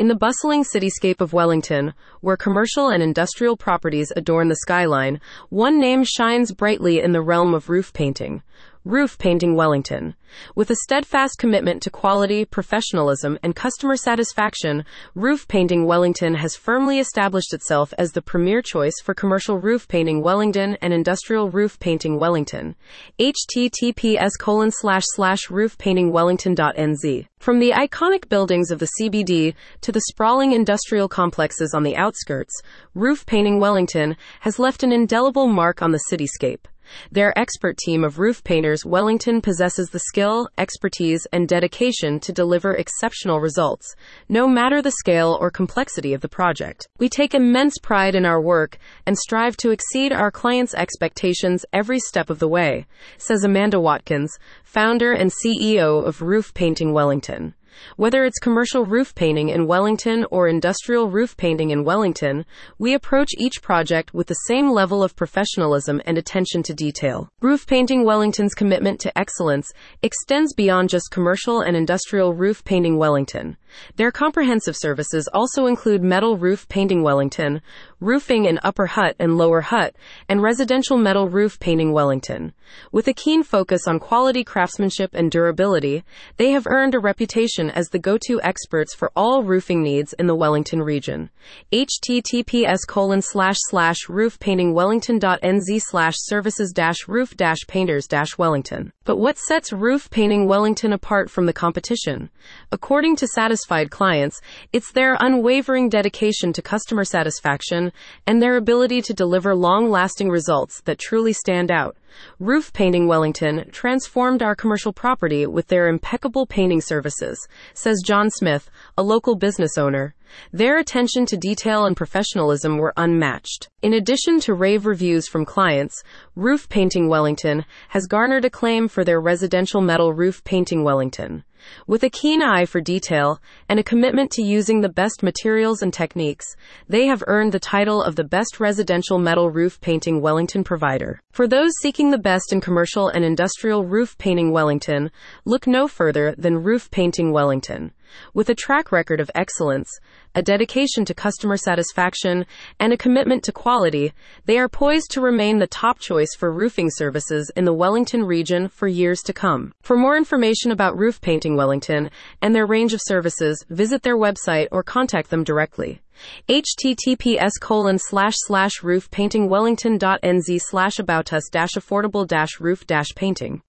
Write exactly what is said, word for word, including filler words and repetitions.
In the bustling cityscape of Wellington, where commercial and industrial properties adorn the skyline, one name shines brightly in the realm of roof painting. Roof Painting Wellington. With a steadfast commitment to quality, professionalism, and customer satisfaction, Roof Painting Wellington has firmly established itself as the premier choice for commercial roof painting Wellington and industrial roof painting Wellington. H T T P S colon slash slash roof painting wellington dot N Z. From the iconic buildings of the C B D to the sprawling industrial complexes on the outskirts, Roof Painting Wellington has left an indelible mark on the cityscape. Their expert team of roof painters Wellington possesses the skill, expertise, and dedication to deliver exceptional results, no matter the scale or complexity of the project. We take immense pride in our work and strive to exceed our clients' expectations every step of the way, says Amanda Watkins, founder and C E O of Roof Painting Wellington. Whether it's commercial roof painting in Wellington or industrial roof painting in Wellington, we approach each project with the same level of professionalism and attention to detail. Roof Painting Wellington's commitment to excellence extends beyond just commercial and industrial roof painting Wellington. Their comprehensive services also include metal roof painting Wellington, roofing in Upper Hutt and Lower Hutt, and residential metal roof painting Wellington. With a keen focus on quality craftsmanship and durability, they have earned a reputation as the go-to experts for all roofing needs in the Wellington region. H T T P S colon slash slash roof painting wellington dot N Z slash services dash roof dash painters dash Wellington. But what sets Roof Painting Wellington apart from the competition? According to satisfied clients, it's their unwavering dedication to customer satisfaction and their ability to deliver long-lasting results that truly stand out. Roof Painting Wellington transformed our commercial property with their impeccable painting services, says John Smith, a local business owner. Their attention to detail and professionalism were unmatched. In addition to rave reviews from clients, Roof Painting Wellington has garnered acclaim for their residential metal roof painting Wellington. With a keen eye for detail and a commitment to using the best materials and techniques, they have earned the title of the best residential metal roof painting Wellington provider. For those seeking the best in commercial and industrial roof painting Wellington, look no further than Roof Painting Wellington. With a track record of excellence, a dedication to customer satisfaction, and a commitment to quality, they are poised to remain the top choice for roofing services in the Wellington region for years to come. For more information about Roof Painting Wellington and their range of services, visit their website or contact them directly. H T T P S colon slash slash roof painting wellington dot N Z slash about us dash affordable dash roof dash painting.